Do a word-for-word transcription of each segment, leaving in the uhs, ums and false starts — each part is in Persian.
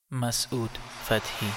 مسعود فتحی.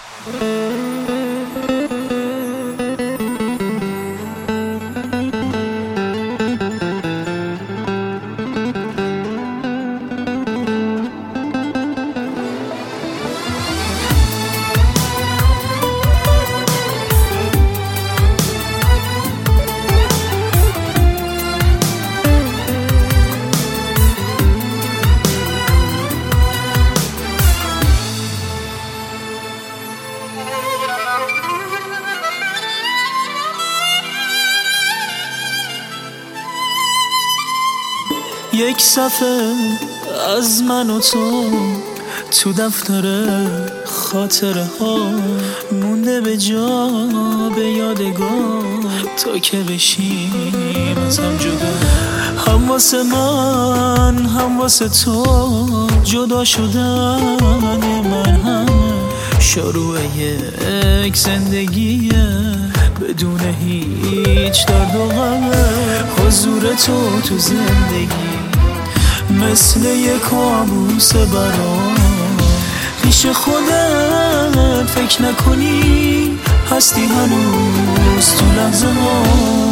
یک صفحه از من و تو تو دفتر خاطره ها مونده به جا به یادگار تا که بشیم از هم جدا. هم واسه من هم واسه تو جدا شدن من هم شروع یک زندگیه بدون هیچ درد و غم. حضور تو تو زندگی مثل یک کابوس برام. پیش خودت فکر نکنی هستی هنوز تو لحظه ها.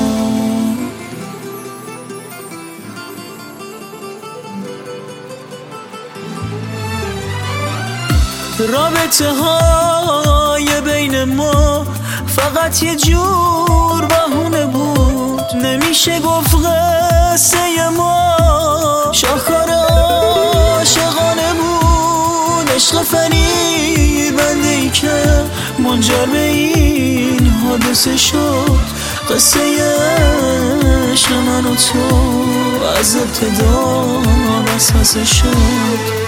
رابطه های بین ما فقط یه جور بهونه بود. نمیشه گفت قصه ما شاهکار عاشقانه بود. عشق فریبنده ای که منجر به این حادثه شد. قصه عشق من و تو از ابتدا وسوسه شد.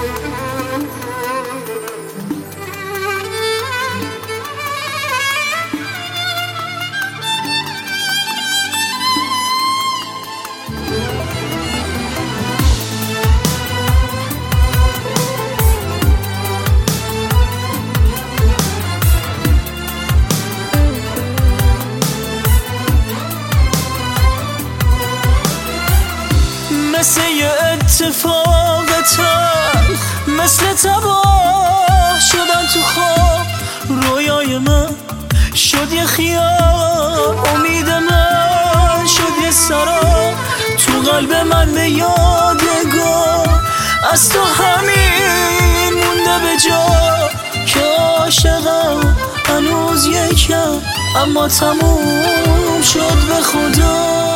مثل یه اتفاق تلخ مثل تباه شدن تو خواب. رویای من شد یه خیال، امید من شد یه سراب. تو قلب من به یادگار از تو همین مونده به جا که عاشقم هنوز یکم اما تموم شد به خدا.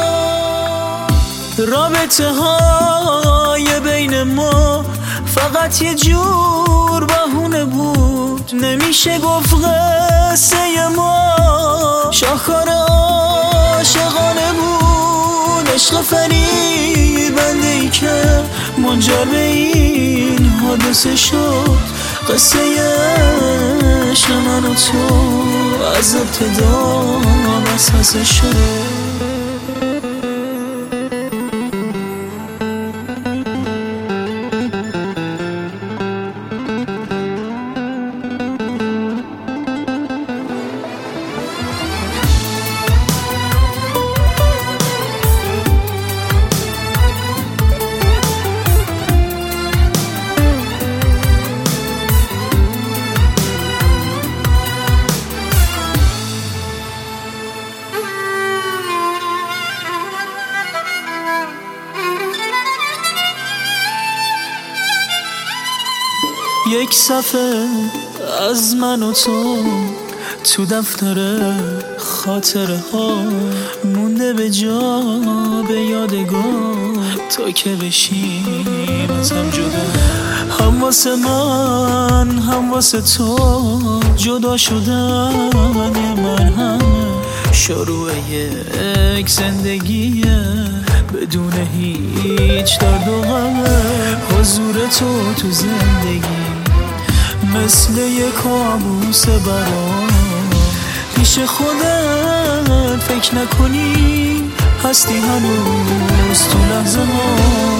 رابطه های بین ما فقط یه جور بهونه بود. نمیشه گفت قصه ما شاهکار عاشقانه بود. عشق فریبنده ای که منجر به این حادثه شد. قصه عشق من و تو از ابتدا وسوسه شد. یک صفحه از من و تو تو دفتر خاطره ها مونده به جا به یادگار تا که بشیم از هم جدا. هم واسه من هم واسه تو جدا شدن من هم شروع یک زندگیه بدون هیچ درد و غم. حضور تو تو زندگی مثل یک کابوس برام. پیش خودت فکر نکنی هستی هنوز تو لحظه ها.